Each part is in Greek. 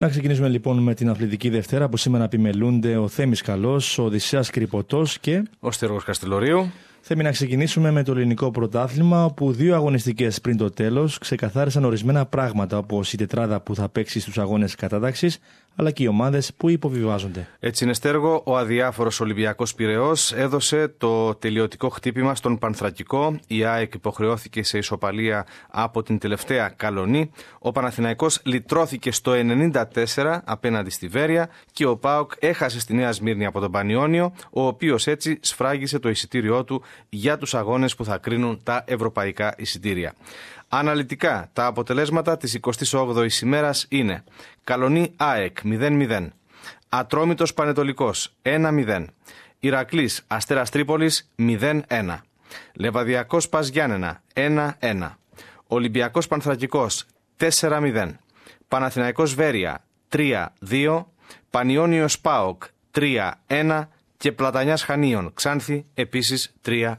Να ξεκινήσουμε λοιπόν με την Αθλητική Δευτέρα που σήμερα επιμελούνται ο Θέμης Καλός, ο Οδυσσέας Κρυπωτός και ο Στέργος Καστελωρίου. Θέλουμε να ξεκινήσουμε με το ελληνικό πρωτάθλημα, όπου 2 αγωνιστικές πριν το τέλος ξεκαθάρισαν ορισμένα πράγματα, όπως η τετράδα που θα παίξει στους αγώνες κατάταξης, αλλά και οι ομάδες που υποβιβάζονται. Έτσι είναι, Στέργο. Ο αδιάφορος Ολυμπιακός Πειραιώς έδωσε το τελειωτικό χτύπημα στον Πανθρακικό. Η ΑΕΚ υποχρεώθηκε σε ισοπαλία από την τελευταία Καλονή. Ο Παναθηναϊκός λυτρώθηκε στο 94 απέναντι στη Βέρεια και ο ΠΑΟΚ έχασε στη Νέα Σμύρνη από τον Πανιόνιο, ο οποίος έτσι σφράγισε το εισιτήριό του για τους αγώνες που θα κρίνουν τα ευρωπαϊκά εισιτήρια. Αναλυτικά, τα αποτελέσματα της 28ης ημέρας είναι: Καλονή ΑΕΚ 0-0, Ατρόμητος Πανετολικός 1-0, Ηρακλής Αστέρας Τρίπολης 0-1, Λεβαδιακός Πας Γιάννενα 1-1, Ολυμπιακός Πανθρακικός 4-0, Παναθηναϊκός Βέρεια 3-2, Πανιόνιος ΠΑΟΚ 3-1 και Πλατανιάς Χανίων Ξάνθη επίσης 3-1.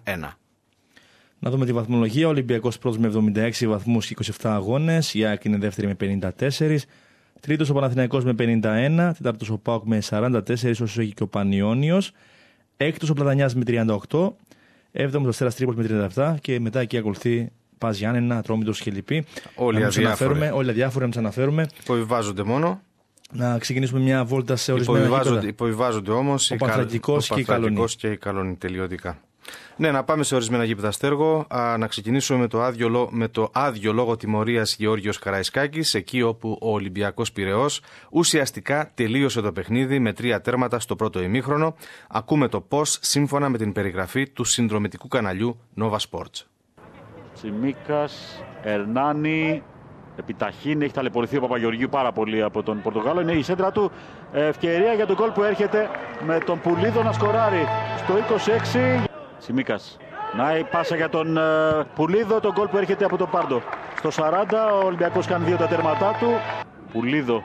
Να δούμε τη βαθμολογία. Ο Ολυμπιακός πρώτος με 76 βαθμούς και 27 αγώνες. Η ΑΕΚ είναι δεύτερη με 54. Τρίτος ο Παναθηναϊκός με 51. Τέταρτος ο ΠΑΟΚ με 44, όσο έχει και ο Πανιόνιος. Έκτος ο Πλατανιάς με 38. Έβδομος ο Αστέρας Τρίπολης με 37. Και μετά εκεί ακολουθεί Πας Γιάννενα, Ατρόμητος και λοιποί. Όλοι αδιάφοροι. Όλοι αδιάφοροι να τους αναφέρουμε. Υποβιβάζονται μόνο. Να ξεκινήσουμε μια βόλτα σε ορισμένα γήπεδα. Υποβιβάζονται όμως ο Πανθρακικός και η Καλονή τελειωτικά. Ναι, να πάμε σε ορισμένα γήπεδα, Στέργο. Να ξεκινήσουμε με το άδειο λόγω τιμωρίας Γεώργιος Καραϊσκάκης, εκεί όπου ο Ολυμπιακός Πειραιώς ουσιαστικά τελείωσε το παιχνίδι με 3 τέρματα στο πρώτο ημίχρονο. Ακούμε το πώς, σύμφωνα με την περιγραφή του συνδρομητικού καναλιού Nova Sports. Τσιμίκας, Ερνάνη, επιταχύνει, έχει ταλαιπωρηθεί ο Παπαγεωργίου πάρα πολύ από τον Πορτογάλο. Είναι η σέντρα του, ευκαιρία για τον γκολ που έρχεται με τον Πουλίδο να σκοράρει στο 26. Τσιμίκας, να η πάσα για τον Πουλίδο, τον γκολ που έρχεται από τον Πάρντο. Στο 40 ο Ολυμπιακός κάνει 2 τα τέρματά του. Πουλίδο,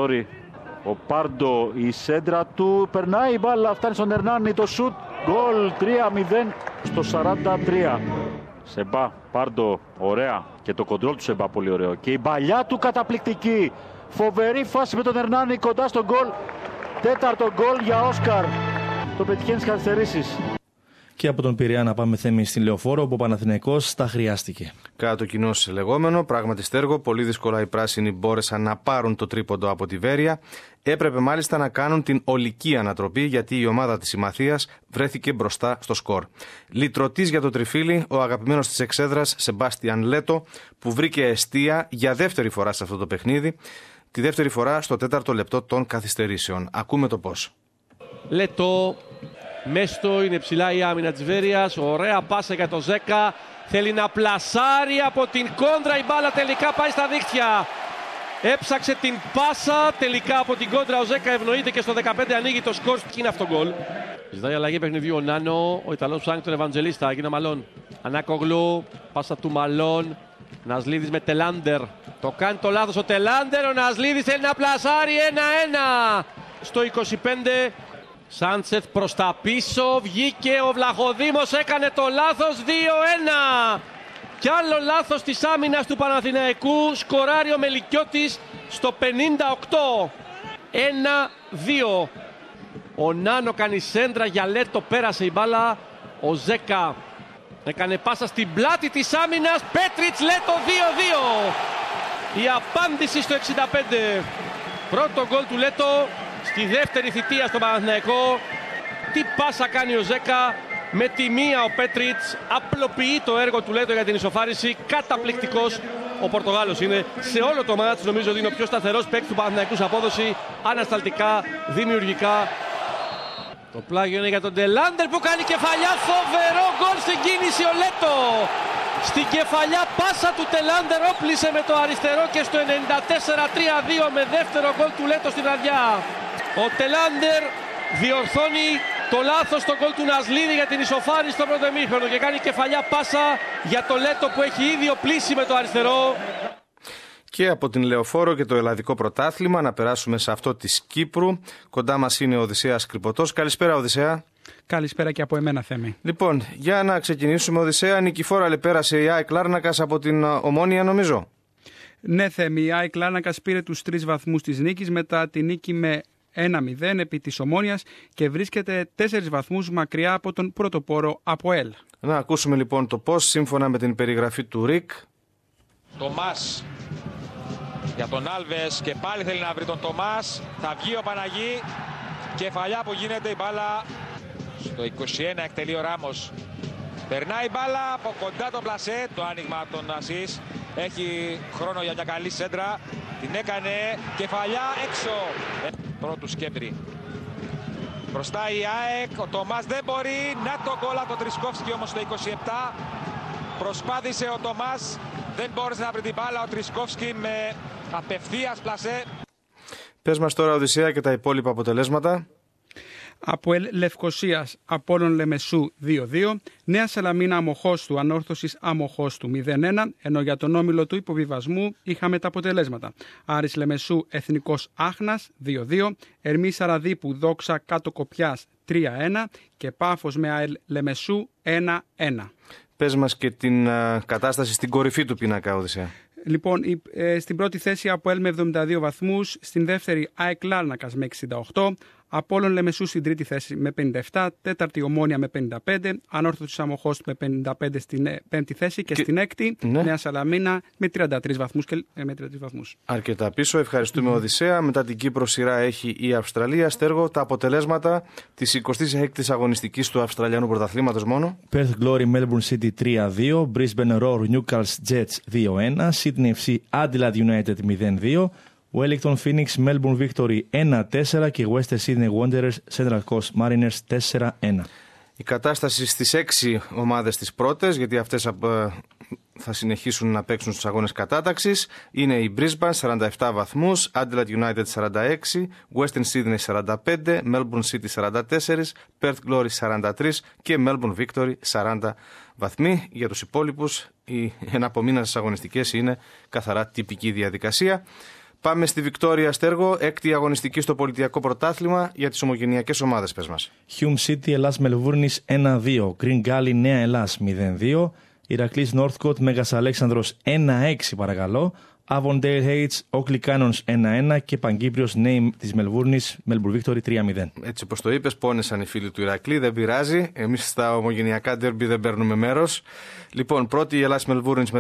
ο Πάρντο, η σέντρα του, περνάει η μπάλα, φτάνει στον Ερνάνη, το σουτ, γκολ 3-0 στο 43. Σεμπά, Πάρντο, ωραία. Και το κοντρόλ του Σεμπά πολύ ωραίο. Και η παλιά του καταπληκτική. Φοβερή φάση με τον Ερνάνη κοντά στον γκολ. 4ο γκολ για Όσκαρ. Το πετυχαίνει στις καθυστερήσεις. Και από τον Πειραιά να πάμε Θέμη στην Λεωφόρο, όπου ο Παναθηναϊκός τα χρειάστηκε. Κατά το κοινό λεγόμενο, πράγματι, Στέργο, πολύ δύσκολα οι πράσινοι μπόρεσαν να πάρουν το τρίποντο από τη Βέρεια. Έπρεπε μάλιστα να κάνουν την ολική ανατροπή, γιατί η ομάδα της Συμμαθίας βρέθηκε μπροστά στο σκορ. Λυτρωτής για το τριφύλι, ο αγαπημένος της εξέδρας Σεμπάστιαν Λέτο, που βρήκε εστία για δεύτερη φορά σε αυτό το παιχνίδι, τη δεύτερη φορά στο 4ο λεπτό των καθυστερήσεων. Ακούμε το πώς. Λέτο. Μέστο, είναι ψηλά η άμυνα της Βέρειας. Ωραία πάσα για το Ζέκα. Θέλει να πλασάρει από την κόντρα. Η μπάλα τελικά πάει στα δίχτυα. Έψαξε την πάσα. Τελικά από την κόντρα ο Ζέκα ευνοείται και στο 15 ανοίγει το σκορ. Και είναι αυτό γκολ. Ζητάει αλλαγή παιχνιδιού ο Νάνο. Ο Ιταλός ψάχνει τον Ευαντζελίστα. Έγινε Μαλόν. Ανάκογλου. Πάσα του Μαλόν. Νασλίδης με Τελάντερ. Το κάνει το λάθος ο Τελάντερ. Ο Νασλίδης θέλει να πλασάρει 1-1. Στο 25. Σάντσεθ προς τα πίσω, βγήκε ο Βλαχοδήμος, έκανε το λάθος, 2-1. Κι άλλο λάθος της άμυνας του Παναθηναϊκού, σκοράρει ο Μελικιώτης στο 58. 1-2. Ο Νάνο κάνει σέντρα για Λέτο, πέρασε η μπάλα. Ο Ζέκα έκανε πάσα στην πλάτη της άμυνας, Πέτριτς Λέτο 2-2. Η απάντηση στο 65. Πρώτο γκολ του Λέτο στη δεύτερη θητεία στο Παναθηναϊκό. Τι πάσα κάνει ο Ζέκα. Με τη μία ο Πέτριτς απλοποιεί το έργο του Λέτο για την ισοφάριση. Καταπληκτικός ο Πορτογάλος είναι. Σε όλο το μάτς νομίζω ότι είναι ο πιο σταθερός παίκτης του Παναθηναϊκού σε απόδοση. Ανασταλτικά, δημιουργικά. Το πλάγιο είναι για τον Τελάντερ που κάνει κεφαλιά. Φοβερό γκολ στην κίνηση ο Λέτο. Στην κεφαλιά πάσα του Τελάντερ όπλησε με το αριστερό και στο 94 3-2 με δεύτερο γκολ του Λέτο στη βραδιά. Ο Τελάντερ διορθώνει το λάθος στο γκολ του Νασλίδη για την ισοφάριση στο πρώτο ημίχρονο και κάνει κεφαλιά πάσα για το Λέτο που έχει ήδη οπλίσει με το αριστερό. Και από την Λεωφόρο και το Ελλαδικό Πρωτάθλημα να περάσουμε σε αυτό της Κύπρου. Κοντά μας είναι ο Οδυσσέας Κρυπωτός. Καλησπέρα, Οδυσσέα. Καλησπέρα και από εμένα, Θέμη. Λοιπόν, για να ξεκινήσουμε, Οδυσσέα, νικηφόρα πέρασε η ΑΕΚ Λάρνακας από την Ομόνια, νομίζω. Ναι, Θέμη, η ΑΕΚ Λάρνακας πήρε τους 3 βαθμούς της νίκης μετά τη νίκη με 1-0 επί της Ομόνοιας και βρίσκεται 4 βαθμούς μακριά από τον πρωτοπόρο ΑΠΟΕΛ. Να ακούσουμε λοιπόν το πώς, σύμφωνα με την περιγραφή του Ρικ. Τομάς για τον Άλβες και πάλι θέλει να βρει τον Τομάς. Θα βγει ο Παναγί. Κεφαλιά που γίνεται, η μπάλα στο 21 εκτελεί ο Ράμος. Περνάει η μπάλα από κοντά το πλασέ, το άνοιγμα από τον Ασίς. Έχει χρόνο για μια καλή σέντρα. Την έκανε, κεφαλιά έξω. Πρώτου Σκέμπρη. Μπροστά η ΑΕΚ, ο Τομάς δεν μπορεί. Να το γκολ από τον Τρισκόφσκι όμως στο 27. Προσπάθησε ο Τομάς, δεν μπόρεσε να βρει την μπάλα ο Τρισκόφσκι με απευθείας πλασέ. Πες μας τώρα, Οδυσσέα, και τα υπόλοιπα αποτελέσματα. ΑΠΟΕΛ Λευκοσίας Απόλλων Λεμεσού 2-2, Νέα Σαλαμίνα Αμοχώστου Ανόρθωσης Αμοχώστου 0-1, ενώ για τον όμιλο του υποβιβασμού είχαμε τα αποτελέσματα. Άρης Λεμεσού Εθνικός Άχνας 2-2, Ερμή Σαραδίπου Δόξα Κάτω Κοπιάς 3-1 και Πάφος με ΑΕΛ Λεμεσού 1-1. Πες μας και την κατάσταση στην κορυφή του πίνακα, Οδυσσέα. Λοιπόν, στην πρώτη θέση ΑΠΟΕΛ με 72 βαθμούς, στην δεύτερη ΑΕΚ Λάρνακας με 68, Απόλλων Λεμεσού στην τρίτη θέση με 57, τέταρτη Ομόνια με 55, Ανόρθωσης Αμοχώστου με 55 στην πέμπτη θέση και στην έκτη Νέα Σαλαμίνα με 33 βαθμούς. Αρκετά πίσω. Ευχαριστούμε, Οδυσσέα. Μετά την Κύπρο σειρά έχει η Αυστραλία. Στέργο, τα αποτελέσματα της 26ης αγωνιστικής του Αυστραλιανού Πρωταθλήματος μόνο. Perth Glory Melbourne City 3-2, Brisbane Roar Newcastle Jets 2-1, Sydney FC Adelaide United 0-2, Wellington Phoenix Melbourne Victory 1-4 και Western Sydney Wanderers Central Coast Mariners 4-1. Η κατάσταση στις 6 ομάδες τις πρώτες, γιατί αυτές θα συνεχίσουν να παίξουν στους αγώνες κατάταξης, είναι η Brisbane 47 βαθμούς, Adelaide United 46, Western Sydney 45, Melbourne City 44, Perth Glory 43 και Melbourne Victory 40 βαθμοί. Για τους υπόλοιπους, οι εναπομείνασες αγωνιστικές είναι καθαρά τυπική διαδικασία. Πάμε στη Βικτόρια, Στέργο, έκτη αγωνιστική στο πολιτιακό πρωτάθλημα για τις ομογενειακές ομάδες, πες μας. Hume City Ελλάς Μελβούρνης 1-2, Green Gully Νέα Ελλάς 0-2, Ηρακλής Northcote Μέγας Αλέξανδρος 1-6 παρακαλώ, Avondale Heights Oakley Cannons 1-1 και Παγκύπριος Name της Μελβούρνης Melbourne Victory 3-0. Έτσι όπως το είπες, πόνεσαν οι φίλοι του Ηρακλή, δεν πειράζει. Εμείς στα ομογενειακά ντέρμπι δεν παίρνουμε μέρος. Λοιπόν, πρώτη η Ελλάς Μελβούρνης με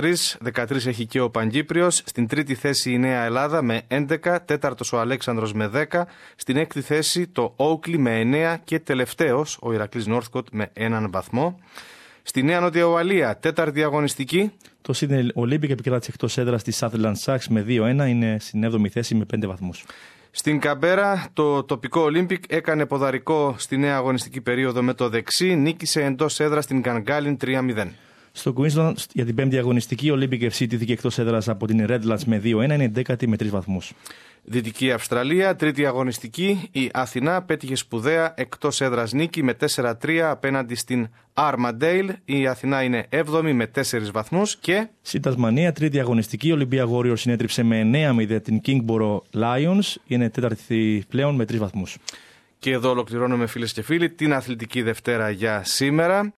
13 έχει και ο Παγκύπριος. Στην τρίτη θέση η Νέα Ελλάδα με 11, τέταρτος ο Αλέξανδρος με 10, στην έκτη θέση το Oakley με 9 και τελευταίος ο Ηρακλής Northcote με 1 βαθμό. Στη Νέα Νότια Ουαλία, τέταρτη αγωνιστική. Το Sydney Olympic επικράτησε εκτός έδρας της Sutherland Sharks με 2-1, είναι στην 7η θέση με 5 βαθμούς. Στην Καμπέρα, το τοπικό Olympic έκανε ποδαρικό στη νέα αγωνιστική περίοδο με το δεξί, νίκησε εντός έδρας στην Γκανγκάλιν 3-0. Στο Queensland για την 5η αγωνιστική, ο Olympic FC τήθηκε εκτός έδρας από την Redlands με 2-1, είναι 10η με 3 βαθμούς. Δυτική Αυστραλία, τρίτη αγωνιστική, η Αθηνά πέτυχε σπουδαία εκτός έδρας νίκη με 4-3 απέναντι στην Armadale. Η Αθηνά είναι 7η με 4 βαθμούς και... Στην Τασμανία, τρίτη αγωνιστική, ο Olympia Warriors συνέτριψε με 9-0 την Kingborough Lions, είναι τέταρτη πλέον με 3 βαθμούς. Και εδώ ολοκληρώνουμε, φίλες και φίλοι, την Αθλητική Δευτέρα για σήμερα.